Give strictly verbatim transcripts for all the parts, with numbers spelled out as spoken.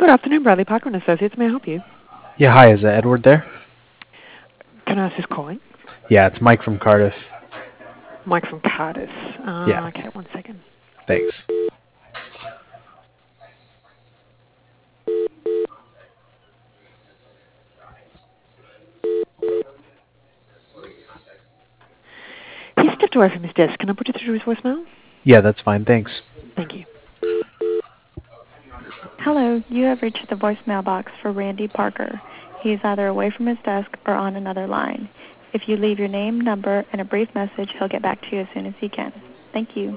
Good afternoon, Bradley Parker and Associates. May I help you? Yeah, hi. Is uh, Edward there? Can I ask who's calling? Yeah, it's Mike from Cardiff. Mike from Cardiff. Yeah, Uh, okay, one second. thanks. He stepped away from his desk. Can I put you through his voicemail? Yeah, that's fine. Thanks. Thank you. Hello, you have reached the voicemail box for Randy Parker. He is either away from his desk or on another line. If you leave your name, number, and a brief message, he'll get back to you as soon as he can. Thank you.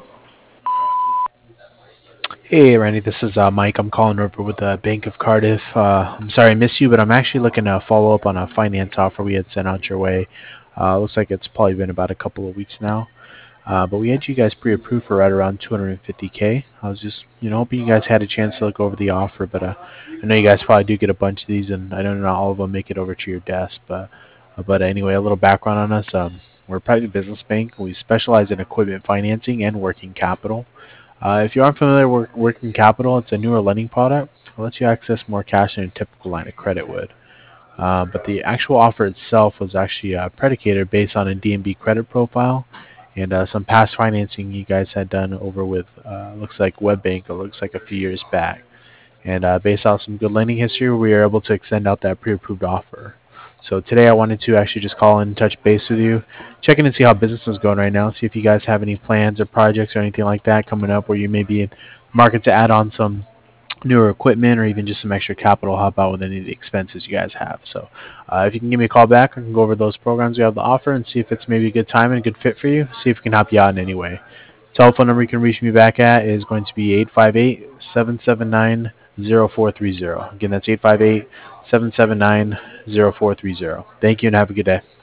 Hey, Randy. This is uh, Mike. I'm calling over with the Bank of Cardiff. Uh, I'm sorry I missed you, but I'm actually looking to follow up on a finance offer we had sent out your way. Uh, looks like it's probably been about a couple of weeks now. Uh, but we had you guys pre-approved for right around two hundred fifty K. I was just, you know, hoping you guys had a chance to look over the offer, but uh, I know you guys probably do get a bunch of these, and I know not all of them make it over to your desk. But, uh, but anyway, a little background on us. Um, we're a private business bank. We specialize in equipment financing and working capital. Uh, if you aren't familiar with working capital, it's a newer lending product. It lets you access more cash than a typical line of credit would. Uh, but the actual offer itself was actually uh, predicated based on a D N B credit profile and uh, some past financing you guys had done over with, uh, looks like WebBank, it looks like a few years back. And uh, based on some good lending history, we were able to extend out that pre-approved offer. So today I wanted to actually just call in and touch base with you, check in and see how business is going right now, see if you guys have any plans or projects or anything like that coming up where you may be in the market to add on some newer equipment or even just some extra capital to help out with any of the expenses you guys have. So uh, if you can give me a call back, I can go over those programs we have to offer and see if it's maybe a good time and a good fit for you, see if we can help you out in any way. Telephone number you can reach me back at is going to be eight five eight, seven seven nine, zero four three zero. Again, that's eight five eight, seven seven nine, zero four three zero. Thank you and have a good day.